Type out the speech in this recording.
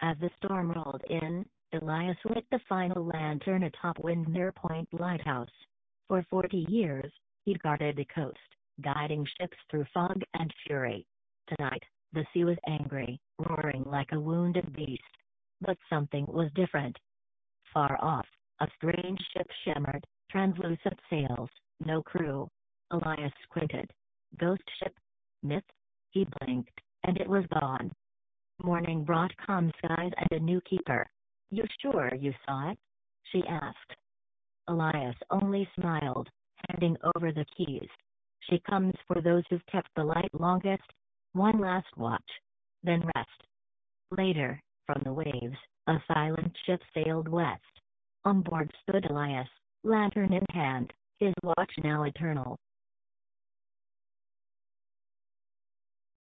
As the storm rolled in, Elias lit the final lantern atop Windmere Point Lighthouse. For 40 years, he'd guarded the coast, guiding ships through fog and fury. Tonight, the sea was angry, roaring like a wounded beast. But something was different. Far off, a strange ship shimmered, translucent sails, no crew. Elias squinted. Ghost ship? Myth? He blinked, and it was gone. Morning brought calm skies and a new keeper. You sure you saw it? She asked. Elias only smiled, handing over the keys. She comes for those who've kept the light longest. One last watch. Then rest. Later, from the waves, a silent ship sailed west. On board stood Elias, lantern in hand, his watch now eternal.